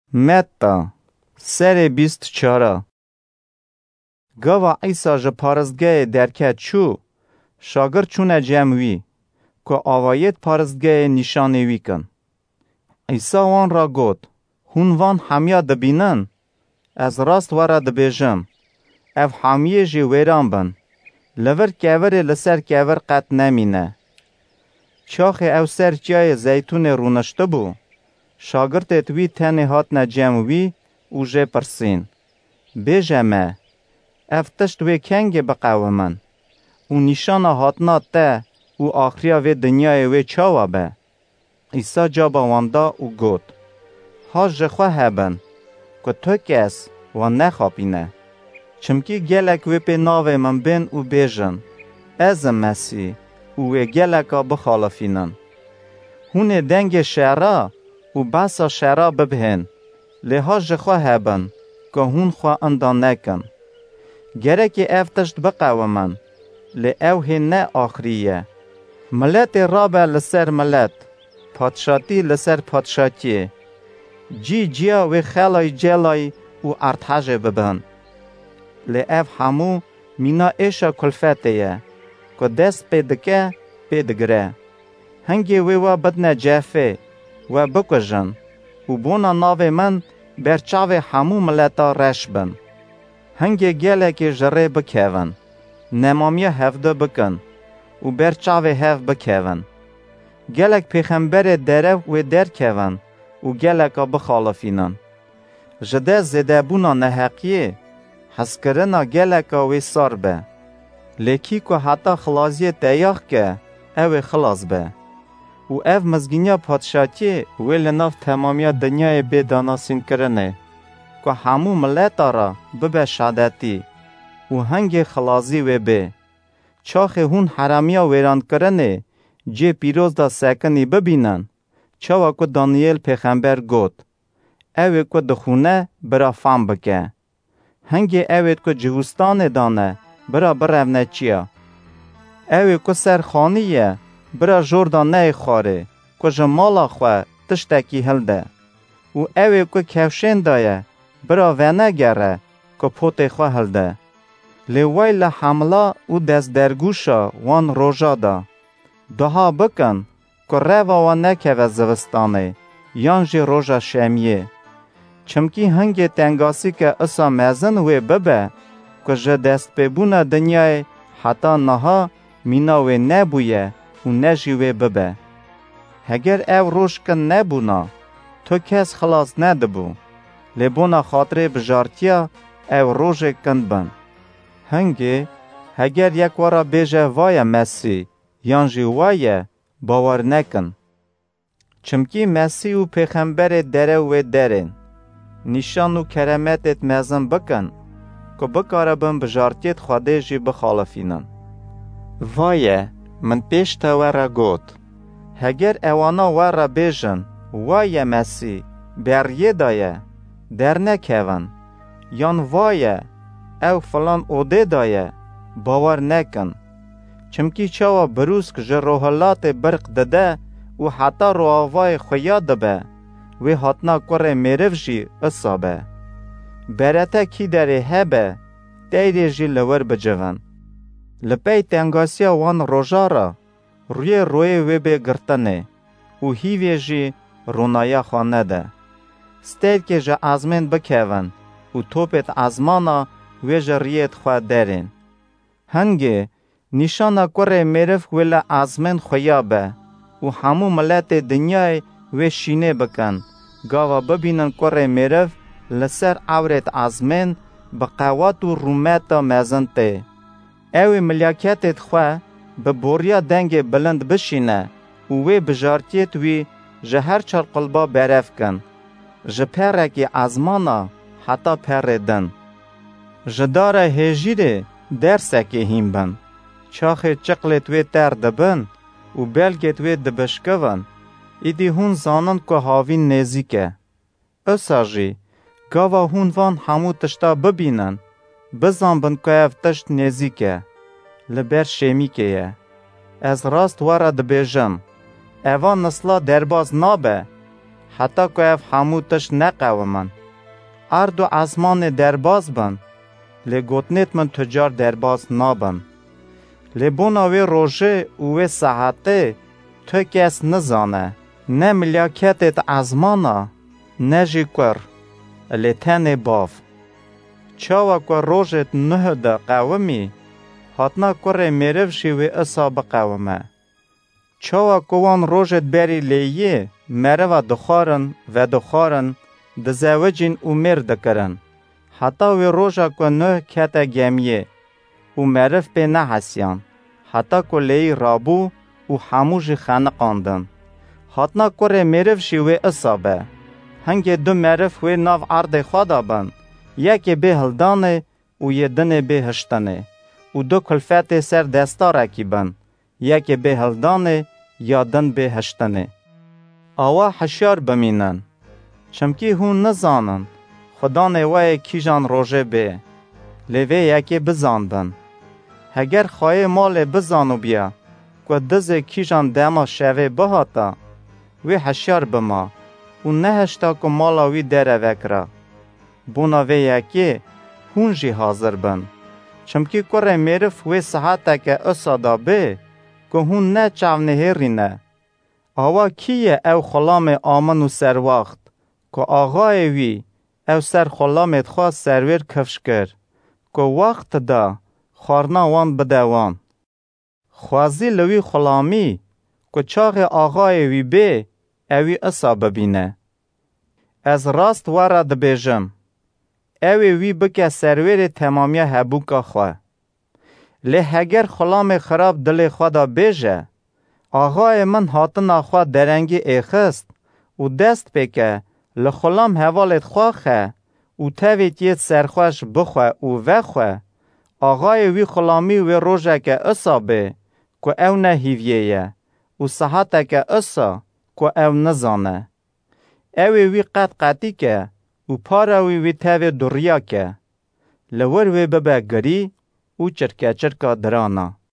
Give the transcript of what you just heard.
متا سر 24 گاوا عیسی جه پارزگاه درکت چو شاگرد چونه جمعوی که آوایت پارزگاه نشانه وی کن. عیسی وان را گفت هون وان همیا دبینن از راست وارا دبیجم اف همیه جی ویران بن لور کور لسر کور قط نمینه. چاخ او سر جای زیتون رونشته بو شاگرد توی تنه هات نجموی او جه پرسین بیجمه اف تشت وی کنگ بقومن او نشانه هاتنا ته او آخریا وی دنیای وی چاوا به. عیسی جابا واندا او گوت ها جخوا هبن که تو کس و نخوابینه چمکی گلک وی پی ناوی من بین او بیجن از مسیح او وی گلکا بخالفینن هونه دنگ شعرا او بسا شعرا ببهن لها جخوا هبن که هون خوا اندان نکن گرکی افتشت بقومن لی اوه نه آخریه ملت رابع لسر ملت پادشاتی لسر پادشاتی جی جیا و خلای جلای او ارتحاج ببن لی اف همو مینا ایشا کلفتیه که دست پیدکه پیدگره هنگی و بدن جافه و بکجن و بونا ناو من برچاو همو ملتا رش بن هنگی گله که جره بکهون نمامیه هفته بکن و برچاو هف بکهون گلک پیغمبر دره و در کهون و گلکا بخالفینن جده زده بونا نحقیه حس کرنا گلکا و سار به لیکی که حتی خلاصیه تیاخ که او خلاص به و او مزگینیا پادشاتی ویل ناف تمامیا دنیای بیداناسین کرنه که همو ملتا را ببه شادتی و هنگ خلاصی و به چاخ هون حرامیا ویران کرنه جه پیروز دا سکنی ببینن چاوا که دانیل پیغمبر گوت او که دخونه برا فام بکه هنگ او که جهوستان دانه برا برونه چیا او که سرخانیه برا جوردان نه خواره که جمالا خواه تشتکی هلده و او که کفشین دایه برا ونه گره که پوت خواه هلده لیوی لحملا و دست درگوشا وان روژا دا دها بکن که روا و نکه و زوستانه یانجی روژا شمیه چمکی هنگی تنگاسی که اصا مزن وی ببه که جه دست ببونه دنیای حتی نها میناوی نبویه و نجیوی ببه هگر او روش کن نبونا تو کس خلاص ندبو لبونا خاطر بجارتیا او روش کن بن هنگی هگر یک وارا بیجه وای مسیح یانجی وای باور نکن چمکی مسیح و پیغمبر دره و درین نشان و کرامتت مزن بکن که بکاره بن بجارتیت خواده جی بخالفینن وای من پیش تا ورا گوت هگر اوانا ورا بیجن وای مسیح بریه دایه در نکون یان وای او فلان اوده دایه باور نکن چمکی چاوا بروز که جه روحلات برق دده و حتی روحوای خویا دبه وی حتنا کره میرف جی اصابه برته کی داره هبه دیره جی لور بجون لپی تنگاسیا وان روژا را روی وی به گرتنه و هیوی جی رونایا خانه ده ستید که جه ازمین بکهون و توپت ازمانا وی جه ریت خواه درین هنگی نشانا کره میرف ویل ازمین خویا به و همو ملت دنیای وی شینه بکن گاوا ببینن کره میرف لسر عورت ازمین بقوات و رومت مزن ته اوی ملیاکتت خواه به بوریا دنگ بلند بشینه و وی بجارتیت وی جهر چار قلبا برف کن جپرکی ازمانا حتی پردن جدار هجیره درسکی هم بن چاخ چقلت وی تر دبن و بلگت وی دبشکون ایدی هون زانن که هاوین نزیکه اساجی گاوا هون وان همو تشتا ببینن بزن بن که اف تشت نزیکه لبر شمیکه از راست وارد بیجم اوان نسلا درباز نابه حتی که اف همو تش نقومن. ارد و اسمان درباز بن، لگوتنیت من تجار درباز نابن. لبونا وی روژه و وی ساعته تو کس نزانه، نه ملیاکتت ازمانا، نه جی کر، لیتن باف. چاوا که روژت نه ده قومی، حتنا کره میرف شیوی اصاب قومه. چاوا که وان روژت بری لیه، مروا دخارن و دخارن، دزوجین و مرد کرن. حتی وی روژا که نه کتا گمیه، و مرف به نه حسیان. حتی که لی رابو و هموش خانقاندن. حتنا کره میرف شیوی اصابه. هنگی دو مرف وی ناو عرض خدا بند. یکی به هلدانه و یه دنه به هشتنه. و دو کلفت سر دستاره کی بند. یکی به هلدانه یا دن به هشتنه. آوا حشیار بمینن. چمکی هون نزانن. خدا نوای کیجان روژه به. لیوی یکی بزاندن. هگر خواهی مال بزانو بیا. که دزه کیجان دما شوه بهاتا. وی حشیار بما. و نهشتا که مالا وی دره وکرا. بونا وی یکی هونجی حاضر بن. چمکی کره میرف وی صحاته که اصادا به. که هون نه چاونه رینه. آوا کیه او خلام آمن و سر وقت. که آغای وی او سر خلامت خواه سرور کفش کر. که وقت دا خارنا وان بدوان. خوازی لوی خلامی که چاق آغای وی به اوی اصا ببینه. از راست وارد بیجم. اوی وی بکه سرور تمامی حبوکا خواه. لحگر خلام خراب دل خدا بیجه. آغای من هاتنا خواه درنگی ایخست و دست بکه لخلام حوالت خواه و تاویتیت سرخوش بخواه و وخواه. آغای وی خلامی وی روژه که اصا به که او نهیویه و صحته که اصا که او نزانه. اوی وی قطی که و پاروی وی تاوی دریا که لور وی ببه گری و چرکه درانه.